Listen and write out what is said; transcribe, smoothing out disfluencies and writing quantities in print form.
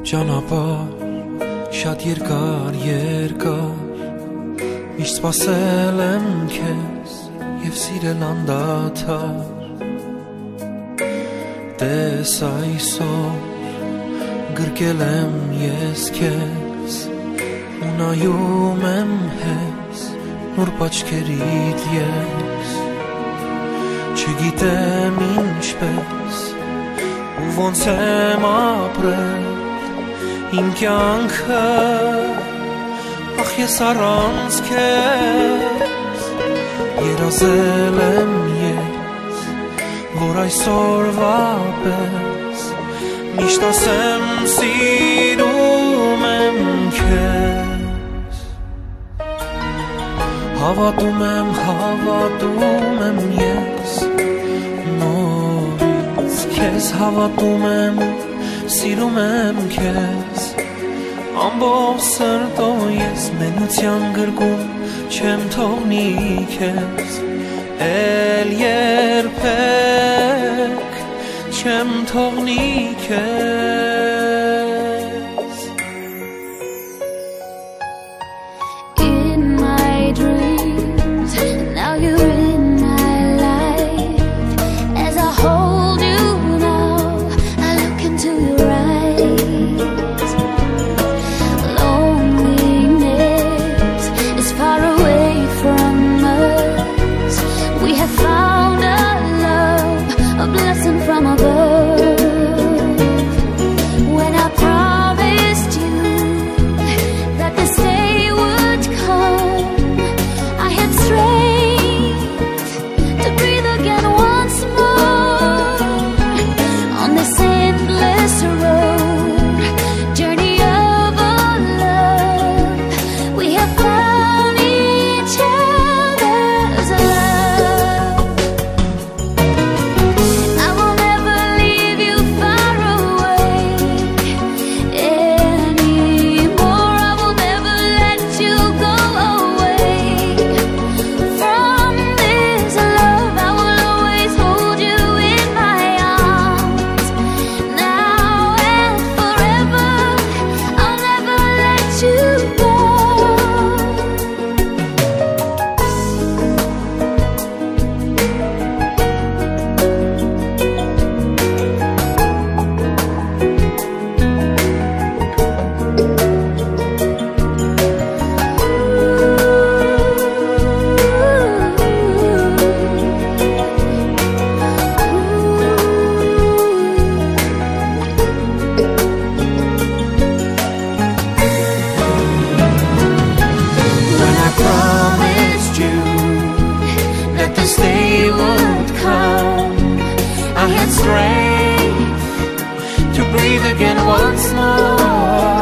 ճանապարհ շատ երկար Միշտ սպասել եմ քեզ և սիրել անդադար Տես այսօր գրկել եմ ես քեզ ու նայում եմ հեզ նուրբ աչքերիդ ես Չգիտեմ ինչպես ու ոնց եմ ապրել իմ կյանքը Ախ ես առանց քեզ երազել եմ ես որ այսօրվա պես միշտ ասեմ սիրում եմ քեզ Հավատում եմ ես նորից քեզ հավատում եմ Սիրում եմ քեզ Ամբողջ սրտով ես մենության գրկում չեմ թողնի քեզ Էլ երբեք չեմ թողնի քեզ In my dreams now you're in my life As I hold you now I look into your eyes Loneliness is far away from us We have found a love, a blessing from above When I promised you that this day would come I had strength to breathe again once more On this endless road, journey of our love We have found each other's love I will never leave you far away anymore I will never let you go away From this love I will always hold you in my arms Now and forever I'll never let you go When I promised you that this day would come I had strength to breathe again once more